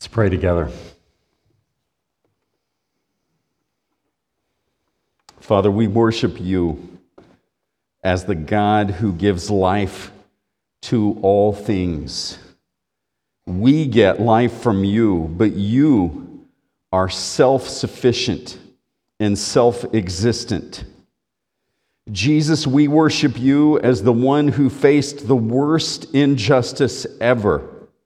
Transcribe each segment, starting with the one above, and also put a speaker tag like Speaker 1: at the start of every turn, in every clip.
Speaker 1: Let's pray together. Father, we worship you as the God who gives life to all things. We get life from you, but you are self-sufficient and self-existent. Jesus, we worship you as the one who faced the worst injustice ever.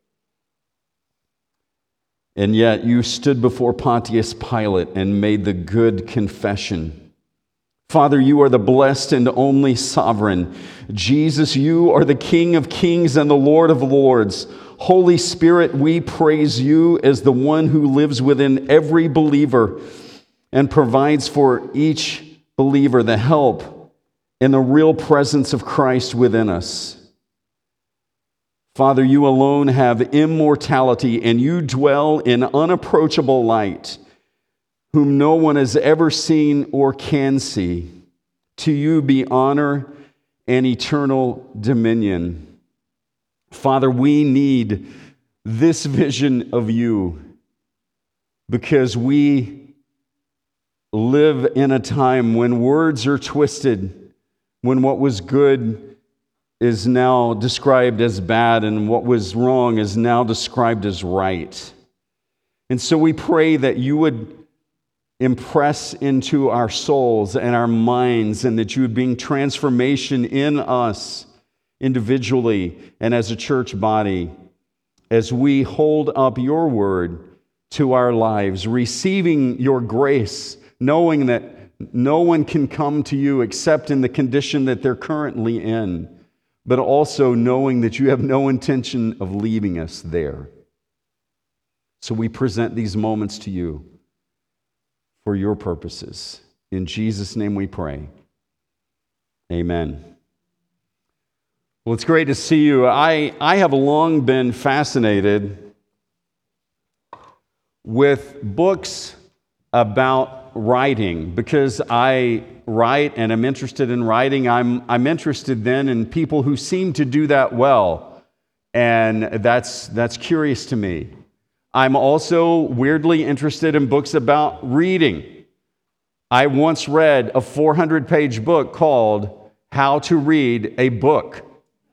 Speaker 1: And yet you stood before Pontius Pilate and made the good confession. Father, you are the blessed and only sovereign. Jesus, you are the King of kings and the Lord of lords. Holy Spirit, we praise you as the one who lives within every believer and provides for each believer the help and the real presence of Christ within us. Father, you alone have immortality, and you dwell in unapproachable light, whom no one has ever seen or can see. To you be honor and eternal dominion. Father, we need this vision of you because we live in a time when words are twisted, when what was good is now described as bad and what was wrong is now described as right. And so we pray that you would impress into our souls and our minds, and that you would bring transformation in us individually and as a church body as we hold up your word to our lives, receiving your grace, knowing that no one can come to you except in the condition that they're currently in, but also knowing that you have no intention of leaving us there. So we present these moments to you for your purposes. In Jesus' name we pray. Amen. Well, it's great to see you. I have long been fascinated with books about writing because I write and I'm interested in writing. I'm interested then in people who seem to do that well, and that's curious to me. I'm also weirdly interested in books about reading. I once read a 400-page book called How to Read a Book.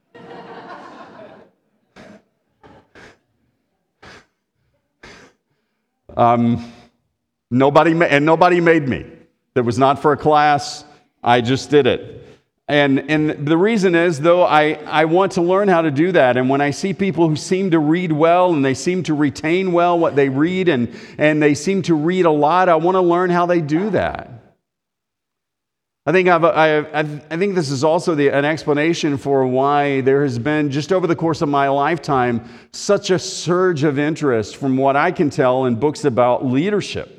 Speaker 1: Nobody made me. That was not for a class. I just did it. And the reason is, though, I want to learn how to do that. And when I see people who seem to read well and they seem to retain well what they read and they seem to read a lot, I want to learn how they do that. I think this is also an explanation for why there has been, just over the course of my lifetime, such a surge of interest, from what I can tell, in books about leadership.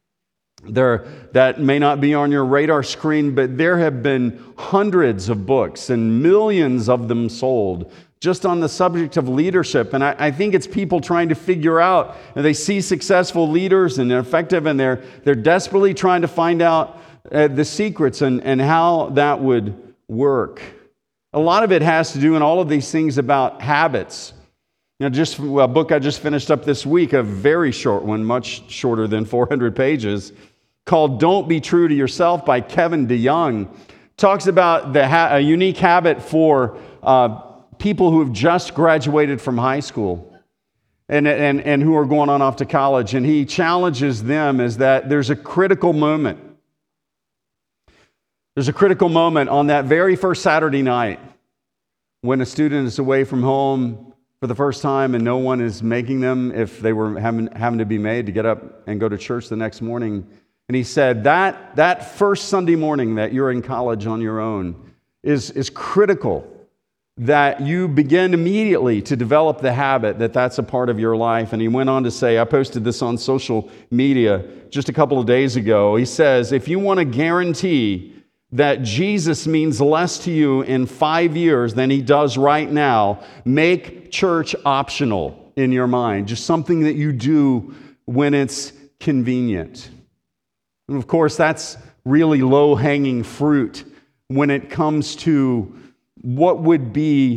Speaker 1: That may not be on your radar screen, but there have been hundreds of books and millions of them sold just on the subject of leadership. And I think it's people trying to figure out, and they see successful leaders and they're effective, and they're desperately trying to find out the secrets and how that would work. A lot of it has to do, in all of these things, about habits. Just a book I just finished up this week, a very short one, much shorter than 400 pages, called Don't Be True to Yourself by Kevin DeYoung, talks about a unique habit for people who have just graduated from high school and who are going on off to college. And he challenges them is that there's a critical moment. There's a critical moment on that very first Saturday night when a student is away from home for the first time and no one is making them, if they were having to be made, to get up and go to church the next morning. And he said that first Sunday morning that you're in college on your own is critical, that you begin immediately to develop the habit that's a part of your life. And he went on to say, I posted this on social media just a couple of days ago. He says, if you want to guarantee that Jesus means less to you in 5 years than he does right now, make church optional in your mind, just something that you do when it's convenient. And of course, that's really low-hanging fruit when it comes to what would be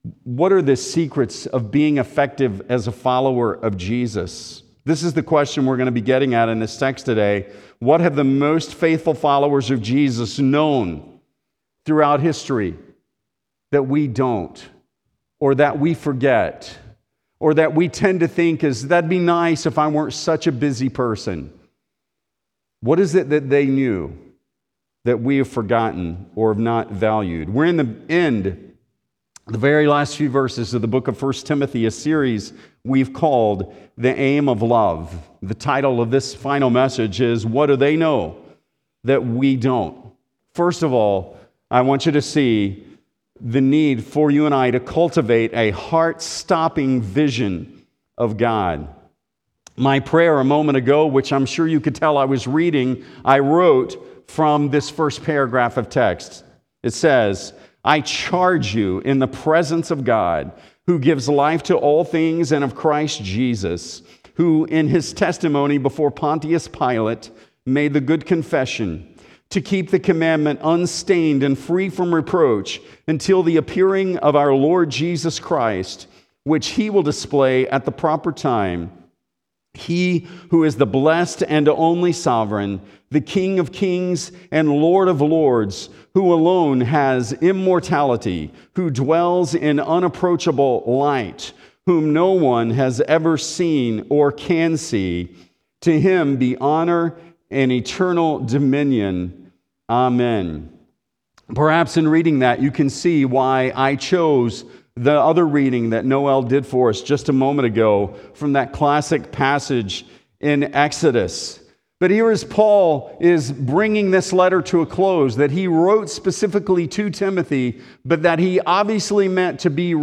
Speaker 1: What are the secrets of being effective as a follower of Jesus? This is the question we're going to be getting at in this text today. What have the most faithful followers of Jesus known throughout history that we don't, or that we forget, or that we tend to think is, that'd be nice if I weren't such a busy person? What is it that they knew that we have forgotten or have not valued? We're in the end, the very last few verses of the book of 1 Timothy, a series we've called The Aim of Love. The title of this final message is, What Do They Know That We Don't? First of all, I want you to see the need for you and I to cultivate a heart-stopping vision of God. My prayer a moment ago, which I'm sure you could tell I was reading, I wrote from this first paragraph of text. It says, I charge you in the presence of God, who gives life to all things, and of Christ Jesus, who in his testimony before Pontius Pilate made the good confession, to keep the commandment unstained and free from reproach until the appearing of our Lord Jesus Christ, which he will display at the proper time. He who is the blessed and only sovereign, the King of kings and Lord of lords, who alone has immortality, who dwells in unapproachable light, whom no one has ever seen or can see. To him be honor and eternal dominion. Amen. Perhaps in reading that, you can see why I chose the other reading that Noel did for us just a moment ago from that classic passage in Exodus. But here is Paul is bringing this letter to a close that he wrote specifically to Timothy, but that he obviously meant to be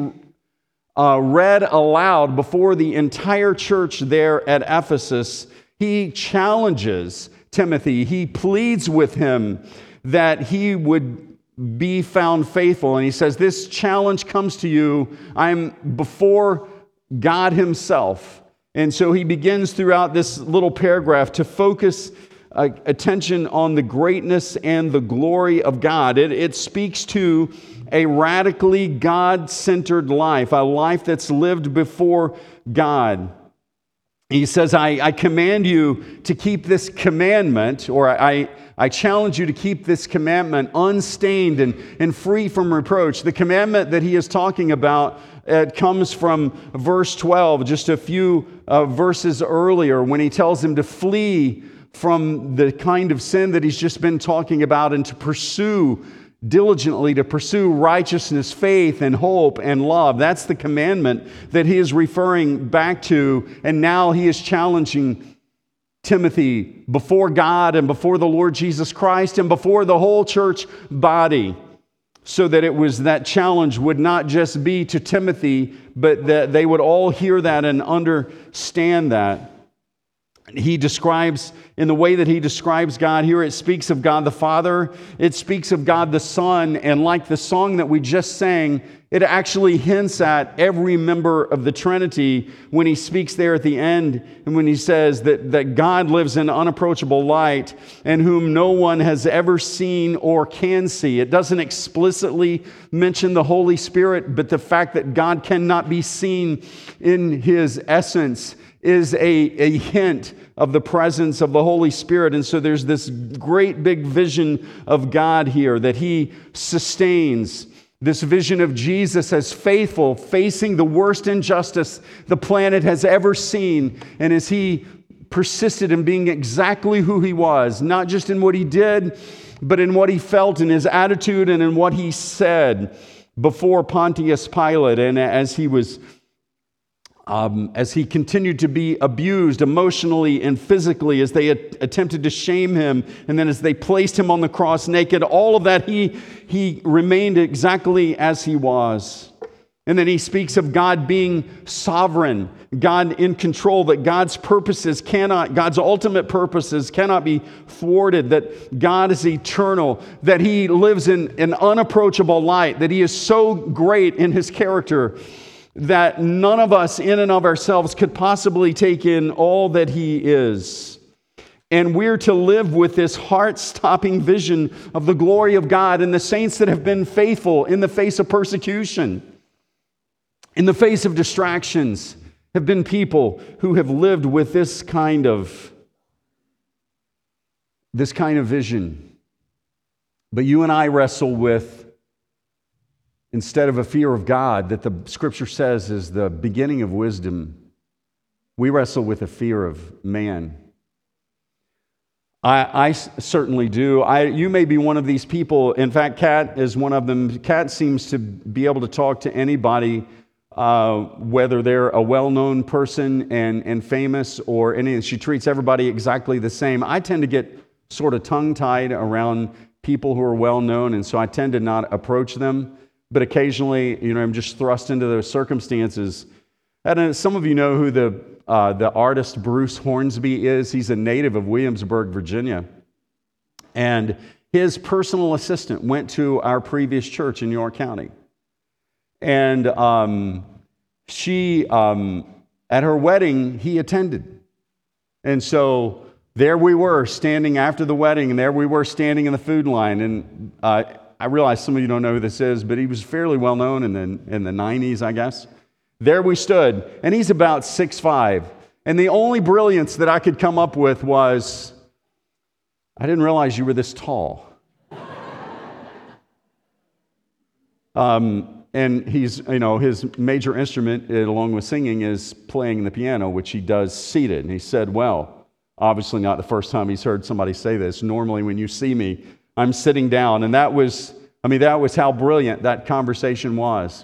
Speaker 1: read aloud before the entire church there at Ephesus. He challenges Timothy. He pleads with him that he would be found faithful. And he says, this challenge comes to you. I'm before God himself. And so he begins throughout this little paragraph to focus attention on the greatness and the glory of God. It speaks to a radically God-centered life, a life that's lived before God. He says, I command you to keep this commandment, or I challenge you to keep this commandment unstained and free from reproach. The commandment that he is talking about, it comes from verse 12, just a few verses earlier, when he tells him to flee from the kind of sin that he's just been talking about and to pursue diligently, to pursue righteousness, faith, and hope, and love. That's the commandment that he is referring back to, and now he is challenging Timothy before God and before the Lord Jesus Christ and before the whole church body, so that it was that challenge would not just be to Timothy, but that they would all hear that and understand that. He describes, in the way that he describes God here, it speaks of God the Father, it speaks of God the Son, and like the song that we just sang, it actually hints at every member of the Trinity when he speaks there at the end, and when he says that God lives in unapproachable light and whom no one has ever seen or can see. It doesn't explicitly mention the Holy Spirit, but the fact that God cannot be seen in his essence is a hint of the presence of the Holy Spirit. And so there's this great big vision of God here that he sustains. This vision of Jesus as faithful, facing the worst injustice the planet has ever seen. And as he persisted in being exactly who he was, not just in what he did, but in what he felt, in his attitude, and in what he said before Pontius Pilate. And as he continued to be abused emotionally and physically, as they attempted to shame him, and then as they placed him on the cross naked, all of that, he remained exactly as he was. And then he speaks of God being sovereign, God in control, that God's ultimate purposes cannot be thwarted, that God is eternal, that he lives in an unapproachable light, that he is so great in his character that none of us in and of ourselves could possibly take in all that he is. And we're to live with this heart-stopping vision of the glory of God and the saints that have been faithful in the face of persecution. in the face of distractions, have been people who have lived with this kind of vision. But you and I wrestle with, instead of a fear of God that the Scripture says is the beginning of wisdom, we wrestle with a fear of man. I certainly do. You may be one of these people. In fact, Kat is one of them. Kat seems to be able to talk to anybody, whether they're a well-known person and famous or any. She treats everybody exactly the same. I tend to get sort of tongue-tied around people who are well-known, and so I tend to not approach them. But occasionally, I'm just thrust into those circumstances. And some of you know who the artist Bruce Hornsby is. He's a native of Williamsburg, Virginia. And his personal assistant went to our previous church in York County. And at her wedding, he attended. And so there we were standing after the wedding, and there we were standing in the food line. And I realize some of you don't know who this is, but he was fairly well known in the 90s, I guess. There we stood, and he's about 6'5". And the only brilliance that I could come up with was, I didn't realize you were this tall. And he's, his major instrument, along with singing, is playing the piano, which he does seated. And he said, well, obviously not the first time he's heard somebody say this. Normally when you see me, I'm sitting down. And that was how brilliant that conversation was.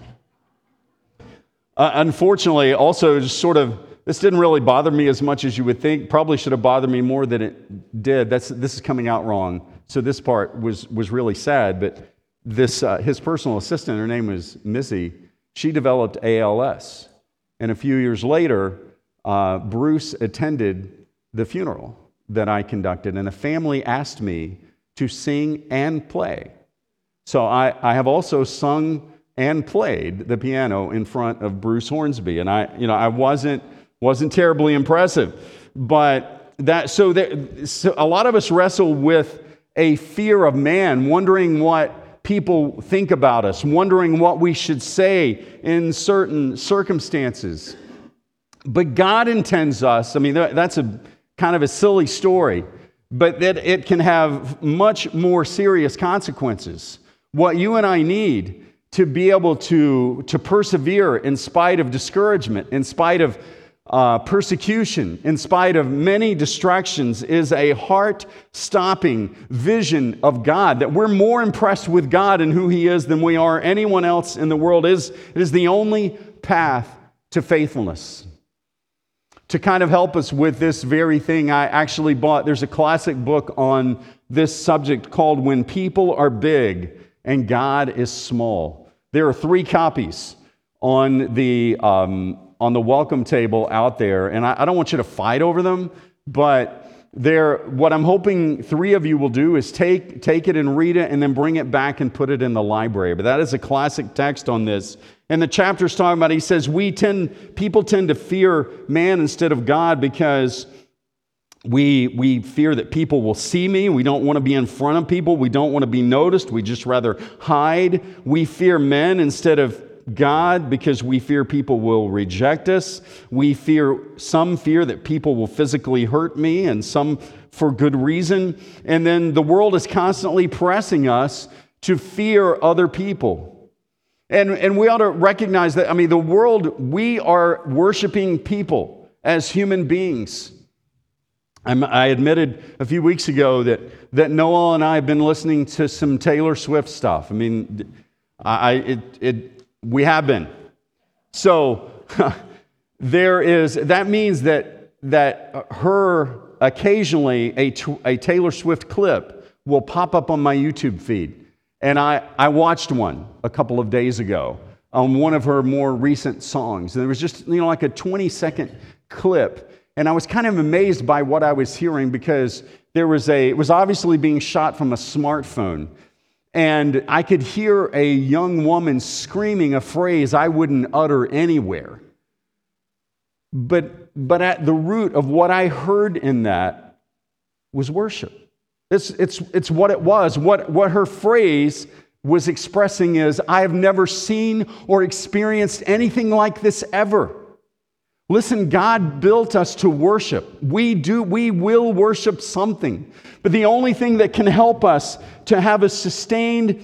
Speaker 1: Unfortunately, also, just sort of, this didn't really bother me as much as you would think. Probably should have bothered me more than it did. This is coming out wrong. So this part was really sad. But his personal assistant, her name was Missy, she developed ALS. And a few years later, Bruce attended the funeral that I conducted. And the family asked me to sing and play. So I have also sung and played the piano in front of Bruce Hornsby. And I wasn't terribly impressive. But so a lot of us wrestle with a fear of man, wondering what people think about us, wondering what we should say in certain circumstances. But God intends us, that's a kind of a silly story, but that it can have much more serious consequences. What you and I need to be able to persevere in spite of discouragement, in spite of persecution, in spite of many distractions, is a heart-stopping vision of God, that we're more impressed with God and who He is than we are anyone else in the world. It is the only path to faithfulness. To kind of help us with this very thing, I actually there's a classic book on this subject called When People Are Big and God is Small. There are 3 copies on the welcome table out there, and I don't want you to fight over them, but what I'm hoping 3 of you will do is take it and read it and then bring it back and put it in the library. But that is a classic text on this. And the chapter's talking about, he says, people tend to fear man instead of God because we fear that people will see me. We don't want to be in front of people. We don't want to be noticed. We just rather hide. We fear men instead of God because we fear people will reject us. Some fear that people will physically hurt me, and some for good reason. And then the world is constantly pressing us to fear other people. And we ought to recognize that, the world, we are worshiping people as human beings. I admitted a few weeks ago that Noel and I have been listening to some Taylor Swift stuff. We have been. So that means that her occasionally a Taylor Swift clip will pop up on my YouTube feed. And I watched one a couple of days ago on one of her more recent songs. And there was just, like a 20-second clip. And I was kind of amazed by what I was hearing because it was obviously being shot from a smartphone. And I could hear a young woman screaming a phrase I wouldn't utter anywhere. But at the root of what I heard in that was worship. It's what it was. What her phrase was expressing is, I have never seen or experienced anything like this ever. Listen, God built us to worship. We will worship something. But the only thing that can help us to have a sustained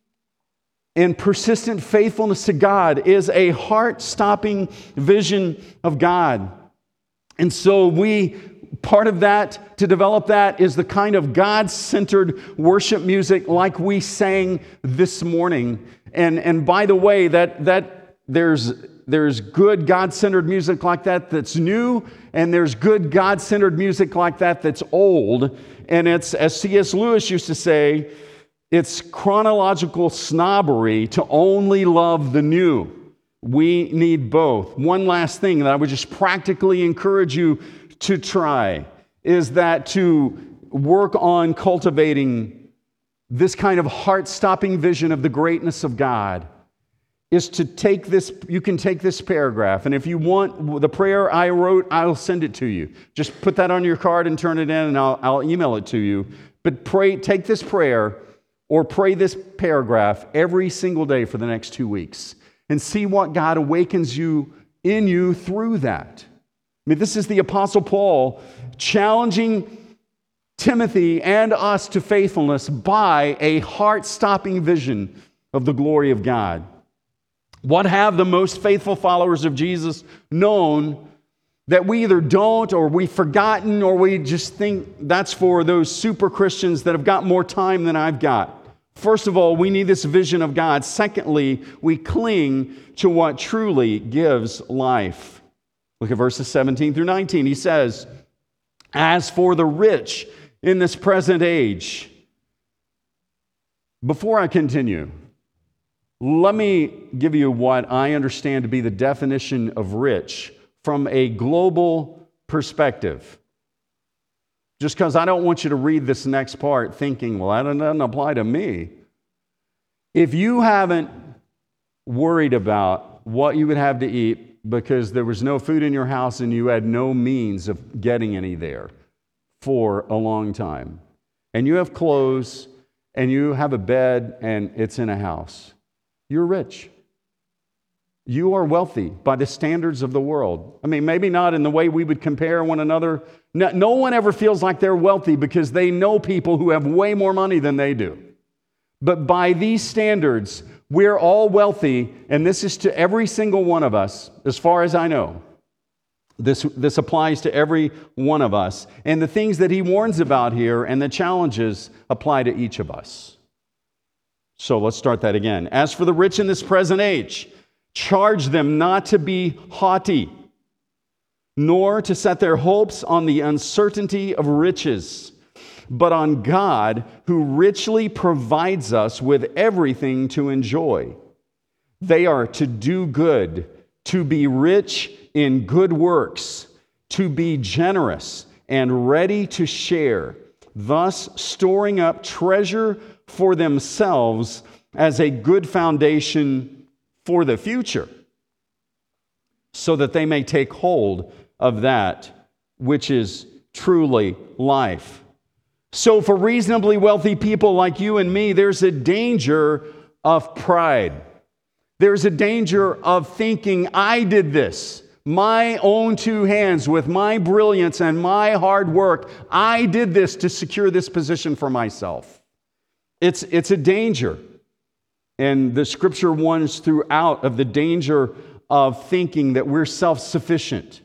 Speaker 1: and persistent faithfulness to God is a heart-stopping vision of God. And so part of that, to develop that, is the kind of God-centered worship music like we sang this morning. And by the way, that there's good God-centered music like that that's new, and there's good God-centered music like that that's old. And it's, as C.S. Lewis used to say, it's chronological snobbery to only love the new. We need both. One last thing that I would just practically encourage you to try is that to work on cultivating this kind of heart-stopping vision of the greatness of God is to take this, you can take this paragraph, and if you want the prayer I wrote, I'll send it to you. Just put that on your card and turn it in, and I'll email it to you. But take this prayer or pray this paragraph every single day for the next 2 weeks and see what God awakens in you through that. I mean, this is the Apostle Paul challenging Timothy and us to faithfulness by a heart-stopping vision of the glory of God. What have the most faithful followers of Jesus known that we either don't, or we've forgotten, or we just think that's for those super Christians that have got more time than I've got? First of all, we need this vision of God. Secondly, we cling to what truly gives life. Look at verses 17 through 19. He says, as for the rich in this present age, before I continue, let me give you what I understand to be the definition of rich from a global perspective. Just because I don't want you to read this next part thinking, well, that doesn't apply to me. If you haven't worried about what you would have to eat because there was no food in your house and you had no means of getting any there for a long time, and you have clothes and you have a bed and it's in a house, you're rich. You are wealthy by the standards of the world. I mean, maybe not in the way we would compare one another. No one ever feels like they're wealthy because they know people who have way more money than they do. But by these standards, we're all wealthy, and this is to every single one of us, as far as I know. This applies to every one of us. And the things that he warns about here and the challenges apply to each of us. So let's start that again. As for the rich in this present age, charge them not to be haughty, nor to set their hopes on the uncertainty of riches, but on God, who richly provides us with everything to enjoy. They are to do good, to be rich in good works, to be generous and ready to share, thus storing up treasure for themselves as a good foundation for the future, so that they may take hold of that which is truly life. So for reasonably wealthy people like you and me, there's a danger of pride. There's a danger of thinking, I did this, my own two hands, with my brilliance and my hard work. I did this to secure this position for myself. It's a danger. And the scripture warns throughout of the danger of thinking that we're self-sufficient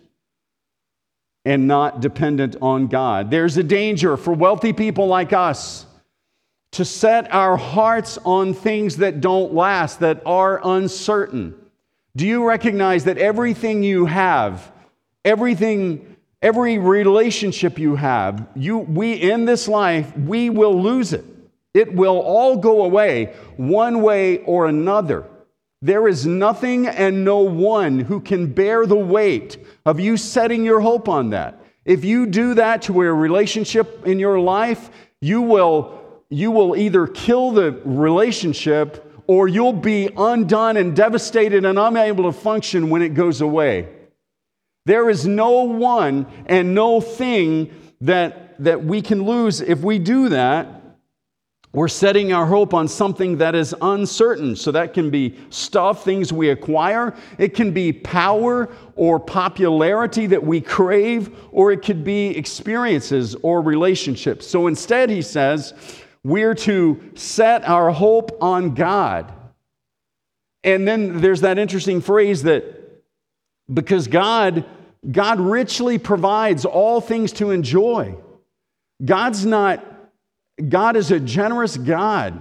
Speaker 1: and not dependent on God. There's a danger for wealthy people like us to set our hearts on things that don't last, that are uncertain. Do you recognize that everything you have, every relationship you have, we in this life, we will lose it. It will all go away one way or another. There is nothing and no one who can bear the weight of you setting your hope on that. If you do that to a relationship in your life, you will either kill the relationship or you'll be undone and devastated and unable to function when it goes away. There is no one and no thing that we can lose if we do that. We're setting our hope on something that is uncertain. So that can be stuff, things we acquire. It can be power or popularity that we crave, or it could be experiences or relationships. So instead, he says, we're to set our hope on God. And then there's that interesting phrase that because God richly provides all things to enjoy. God is a generous God,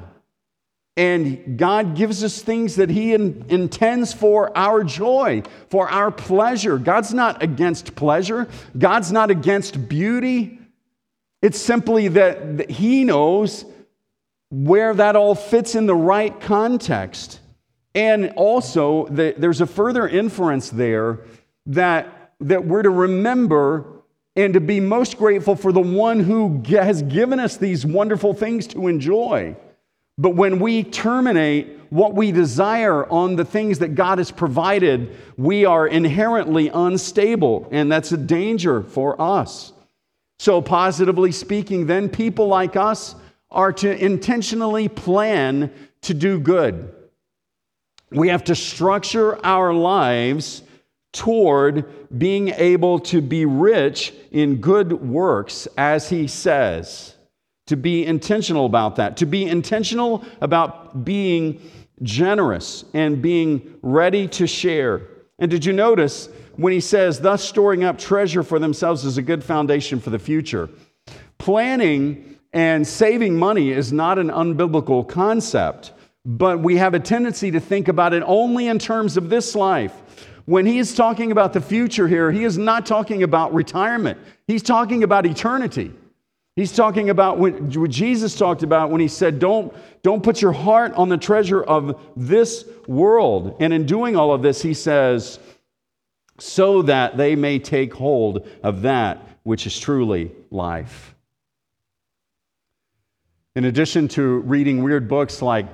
Speaker 1: and God gives us things that He intends for our joy, for our pleasure. God's not against pleasure. God's not against beauty. It's simply that He knows where that all fits in the right context. And also, there's a further inference there that we're to remember and to be most grateful for the one who has given us these wonderful things to enjoy. But when we terminate what we desire on the things that God has provided, we are inherently unstable, and that's a danger for us. So positively speaking, then, people like us are to intentionally plan to do good. We have to structure our lives toward being able to be rich in good works, as he says. To be intentional about that. To be intentional about being generous and being ready to share. And did you notice when he says, thus storing up treasure for themselves is a good foundation for the future? Planning and saving money is not an unbiblical concept, but we have a tendency to think about it only in terms of this life. When he is talking about the future here, he is not talking about retirement. He's talking about eternity. He's talking about what Jesus talked about when he said, don't put your heart on the treasure of this world. And in doing all of this, he says, so that they may take hold of that which is truly life. In addition to reading weird books like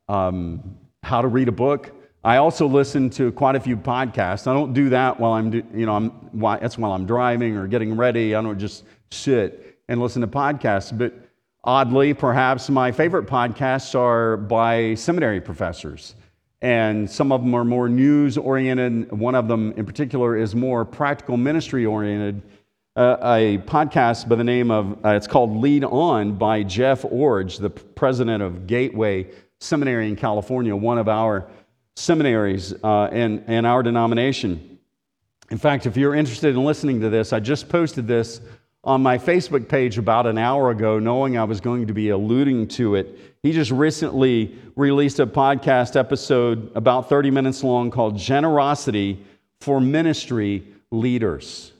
Speaker 1: How to Read a Book, I also listen to quite a few podcasts. I don't do that while that's while I'm driving or getting ready. I don't just sit and listen to podcasts. But oddly, perhaps my favorite podcasts are by seminary professors. And some of them are more news-oriented. One of them in particular is more practical ministry-oriented. A podcast by the name of, it's called Lead On by Jeff Orge, the president of Gateway Seminary in California, one of our seminaries in our denomination. In fact, if you're interested in listening to this, I just posted this on my Facebook page about an hour ago, knowing I was going to be alluding to it. He just recently released a podcast episode about 30 minutes long called Generosity for Ministry Leaders.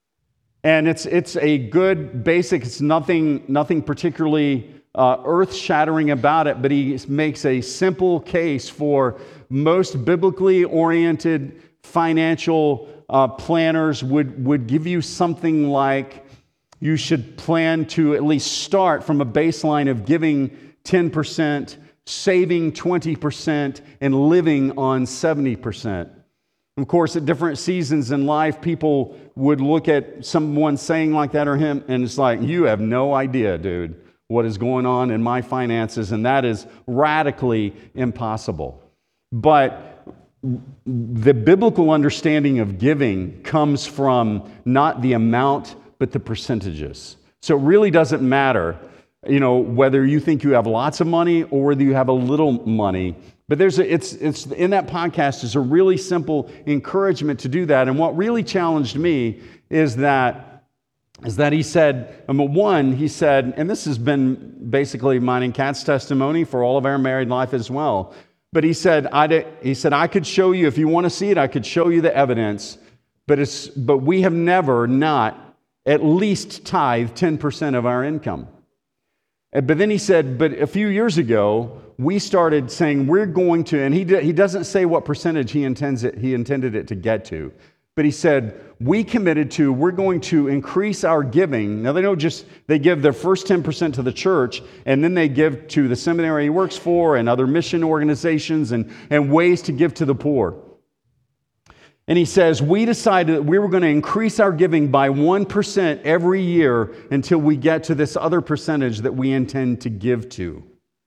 Speaker 1: And it's a good basic, it's nothing particularly earth-shattering about it, but he makes a simple case for most biblically oriented financial planners would give you something like you should plan to at least start from a baseline of giving 10%, saving 20%, and living on 70%. Of course, at different seasons in life, people would look at someone saying like that or him, and it's like, you have no idea, dude, what is going on in my finances, and that is radically impossible. But the biblical understanding of giving comes from not the amount, but the percentages. So it really doesn't matter, whether you think you have lots of money or whether you have a little money. But it's in that podcast is a really simple encouragement to do that. And what really challenged me is that he said, he said, and this has been basically mine and Kat's testimony for all of our married life as well. But he said, I could show you, if you want to see it, I could show you the evidence, but we have never not at least tithed 10% of our income. But then he said, but a few years ago, we started saying we're going to, and he doesn't say what percentage he intended it to get to, but he said, we're going to increase our giving. Now, they give their first 10% to the church, and then they give to the seminary he works for and other mission organizations and ways to give to the poor. And he says, we decided that we were going to increase our giving by 1% every year until we get to this other percentage that we intend to give to.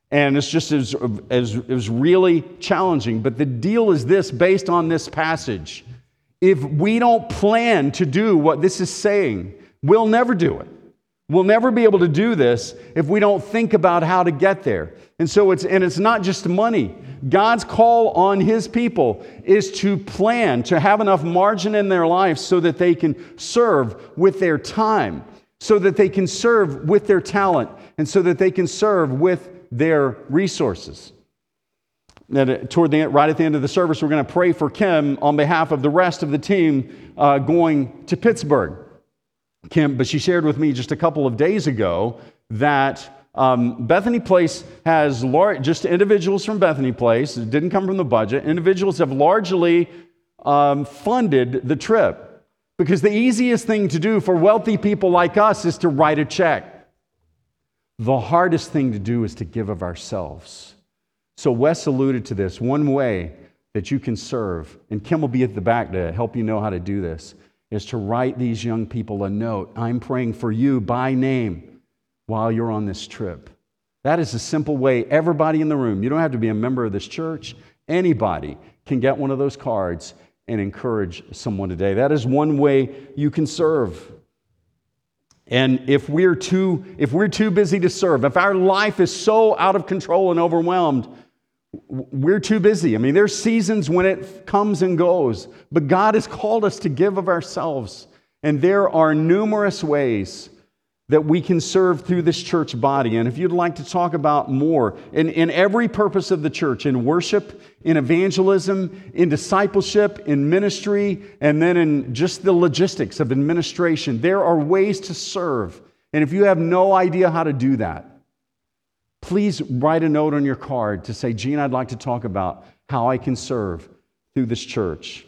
Speaker 1: And it's just it was really challenging. But the deal is this, based on this passage. If we don't plan to do what this is saying, we'll never do it. We'll never be able to do this if we don't think about how to get there. And so it's not just money. God's call on His people is to plan, to have enough margin in their life so that they can serve with their time, so that they can serve with their talent, and so that they can serve with their resources. Right at the end of the service, we're going to pray for Kim on behalf of the rest of the team going to Pittsburgh. Kim, but she shared with me just a couple of days ago that Bethany Place has just individuals from Bethany Place. It didn't come from the budget. Individuals have largely funded the trip because the easiest thing to do for wealthy people like us is to write a check. The hardest thing to do is to give of ourselves. So Wes alluded to this. One way that you can serve, and Kim will be at the back to help you know how to do this, is to write these young people a note. I'm praying for you by name while you're on this trip. That is a simple way. Everybody in the room, you don't have to be a member of this church. Anybody can get one of those cards and encourage someone today. That is one way you can serve. And if we're too busy to serve, if our life is so out of control and overwhelmed, we're too busy. I mean, there's seasons when it comes and goes, but God has called us to give of ourselves. And there are numerous ways that we can serve through this church body. And if you'd like to talk about more, in every purpose of the church, in worship, in evangelism, in discipleship, in ministry, and then in just the logistics of administration, there are ways to serve. And if you have no idea how to do that, please write a note on your card to say, Gene, I'd like to talk about how I can serve through this church.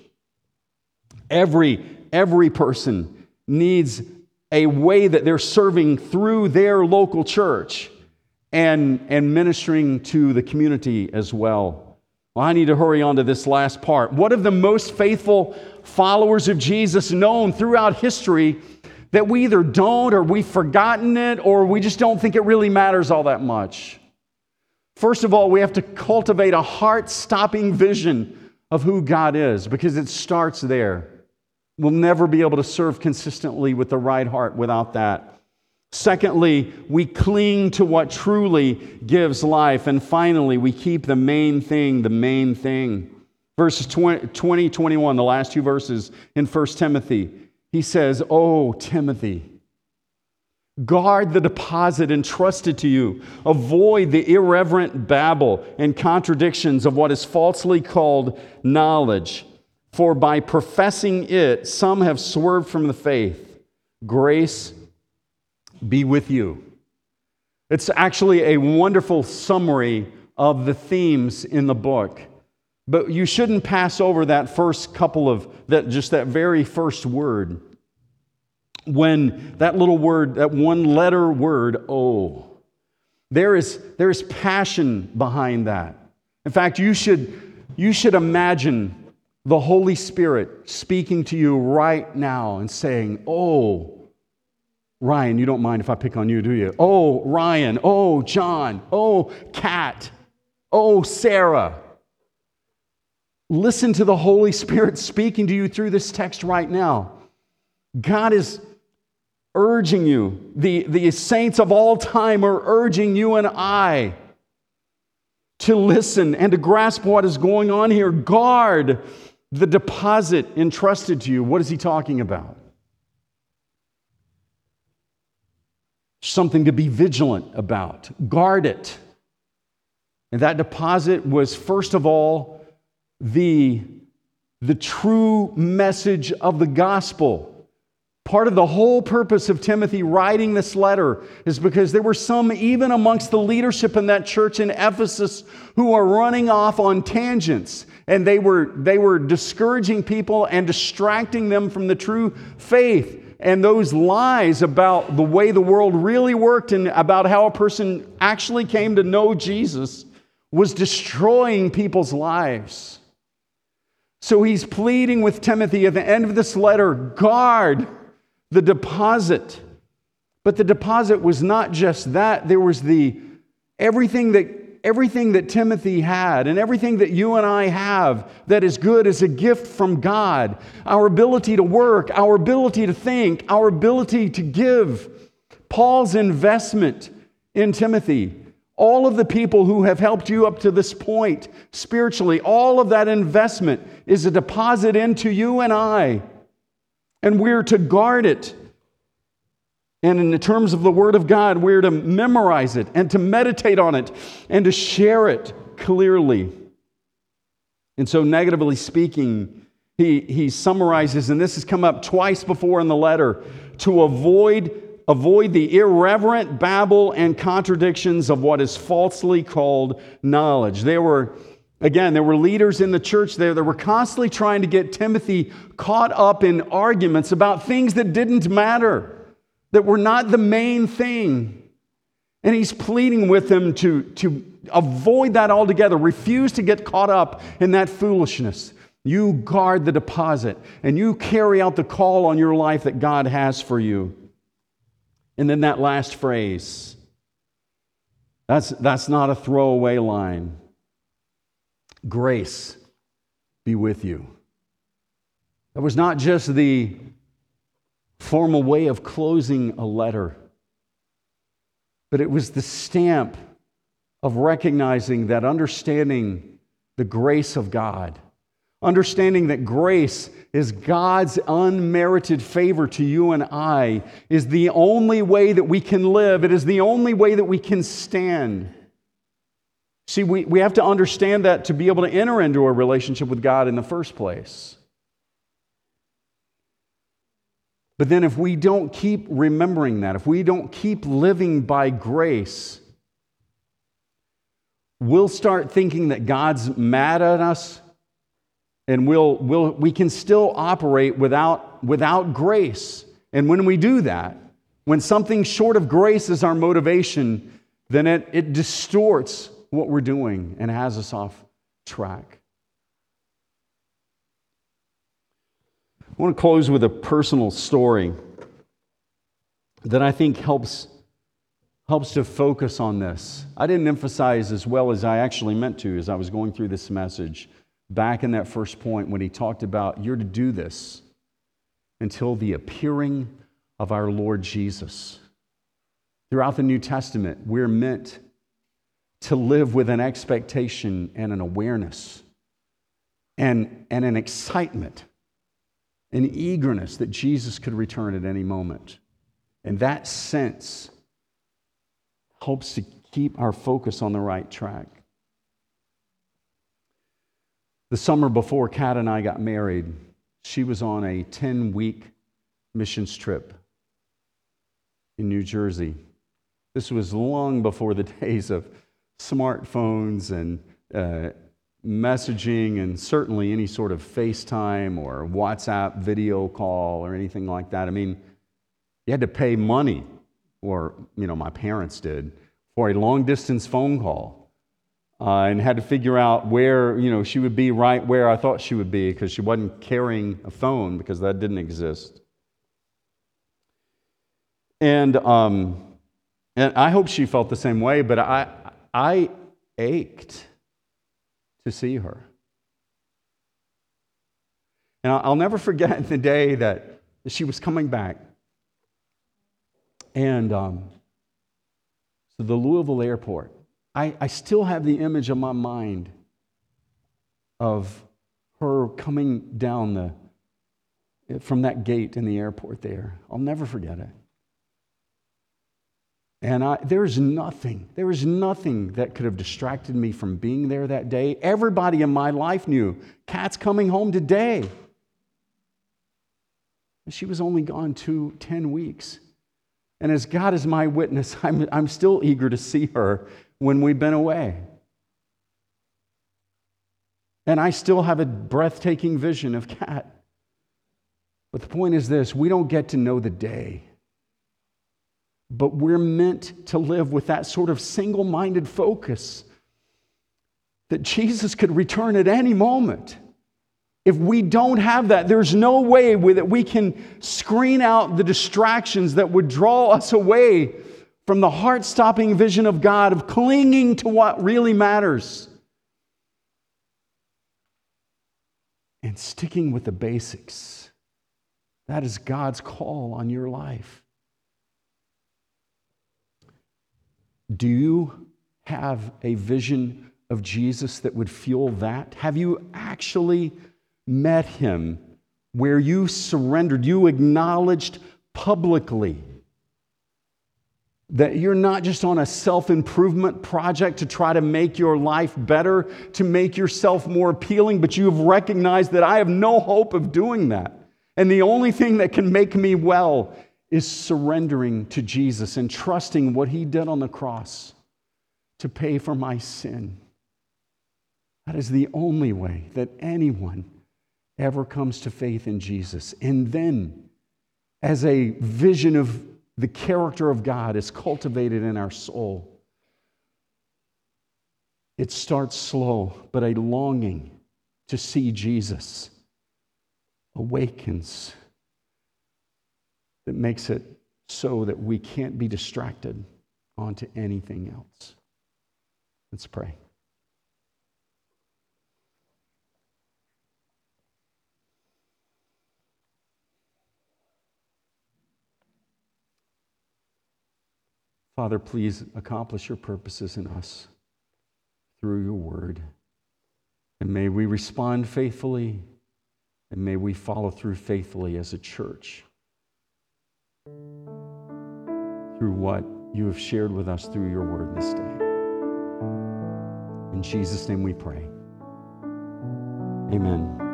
Speaker 1: Every person needs a way that they're serving through their local church and ministering to the community as well. Well, I need to hurry on to this last part. What have the most faithful followers of Jesus known throughout history that we either don't, or we've forgotten it, or we just don't think it really matters all that much? First of all, we have to cultivate a heart-stopping vision of who God is, because it starts there. We'll never be able to serve consistently with the right heart without that. Secondly, we cling to what truly gives life. And finally, we keep the main thing the main thing. Verses 20, 21, the last two verses in 1 Timothy, he says, "Oh, Timothy, guard the deposit entrusted to you. Avoid the irreverent babble and contradictions of what is falsely called knowledge. For by professing it, some have swerved from the faith. Grace be with you." It's actually a wonderful summary of the themes in the book. But you shouldn't pass over that first couple of, that very first word. When that little word, that one letter word, "oh," there is passion behind that. In fact, you should imagine the Holy Spirit speaking to you right now and saying, "Oh, Ryan, you don't mind if I pick on you, do you? Oh, Ryan. Oh, John. Oh, Kat. Oh, Sarah." Listen to the Holy Spirit speaking to you through this text right now. God is urging you. The saints of all time are urging you and I to listen and to grasp what is going on here. Guard the deposit entrusted to you. What is he talking about? Something to be vigilant about. Guard it. And that deposit was, first of all, the true message of the gospel. Part of the whole purpose of Timothy writing this letter is because there were some, even amongst the leadership in that church in Ephesus, who are running off on tangents. And they were discouraging people and distracting them from the true faith. And those lies about the way the world really worked and about how a person actually came to know Jesus was destroying people's lives. So he's pleading with Timothy at the end of this letter, guard the deposit. But the deposit was not just that. There was everything that everything that Timothy had and everything that you and I have that is good is a gift from God. Our ability to work, our ability to think, our ability to give. Paul's investment in Timothy, all of the people who have helped you up to this point spiritually, all of that investment is a deposit into you and I. And we're to guard it. And in the terms of the Word of God, we're to memorize it and to meditate on it and to share it clearly. And so, negatively speaking, he summarizes, and this has come up twice before in the letter, to avoid the irreverent babble and contradictions of what is falsely called knowledge. There were leaders in the church there that were constantly trying to get Timothy caught up in arguments about things that didn't matter, that were not the main thing. And he's pleading with them to avoid that altogether, refuse to get caught up in that foolishness. You guard the deposit, and you carry out the call on your life that God has for you. And then that last phrase, that's not a throwaway line. Grace be with you. That was not just the formal way of closing a letter, but it was the stamp of recognizing that, understanding the grace of God, understanding that grace is God's unmerited favor to you and I, is the only way that we can live. It is the only way that we can stand. See, we have to understand that to be able to enter into a relationship with God in the first place. But then if we don't keep remembering that, if we don't keep living by grace, we'll start thinking that God's mad at us, and we can still operate without grace. And when we do that, when something short of grace is our motivation, then it distorts what we're doing and has us off track. I want to close with a personal story that I think helps to focus on this. I didn't emphasize as well as I actually meant to as I was going through this message back in that first point when he talked about you're to do this until the appearing of our Lord Jesus. Throughout the New Testament, we're meant to live with an expectation and an awareness and an excitement, an eagerness that Jesus could return at any moment. And that sense helps to keep our focus on the right track. The summer before Kat and I got married, she was on a 10-week missions trip in New Jersey. This was long before the days of smartphones and messaging, and certainly any sort of FaceTime or WhatsApp video call or anything like that. I mean, you had to pay money, or my parents did, for a long-distance phone call, and had to figure out where she would be, right where I thought she would be, because she wasn't carrying a phone because that didn't exist. And I hope she felt the same way, but I ached to see her. And I'll never forget the day that she was coming back. And so the Louisville airport, I still have the image in my mind of her coming down from that gate in the airport there. I'll never forget it. And there was nothing that could have distracted me from being there that day. Everybody in my life knew, Kat's coming home today. And she was only gone 10 weeks. And as God is my witness, I'm still eager to see her when we've been away. And I still have a breathtaking vision of Kat. But the point is this, we don't get to know the day. But we're meant to live with that sort of single-minded focus that Jesus could return at any moment. If we don't have that, there's no way that we can screen out the distractions that would draw us away from the heart-stopping vision of God, of clinging to what really matters, and sticking with the basics. That is God's call on your life. Do you have a vision of Jesus that would fuel that? Have you actually met him where you surrendered, you acknowledged publicly that you're not just on a self-improvement project to try to make your life better, to make yourself more appealing, but you have recognized that I have no hope of doing that. And the only thing that can make me well is surrendering to Jesus and trusting what he did on the cross to pay for my sin. That is the only way that anyone ever comes to faith in Jesus. And then, as a vision of the character of God is cultivated in our soul, it starts slow, but a longing to see Jesus awakens that makes it so that we can't be distracted onto anything else. Let's pray. Father, please accomplish your purposes in us through your word. And may we respond faithfully, and may we follow through faithfully as a church through what you have shared with us through your word this day. In Jesus' name we pray. Amen.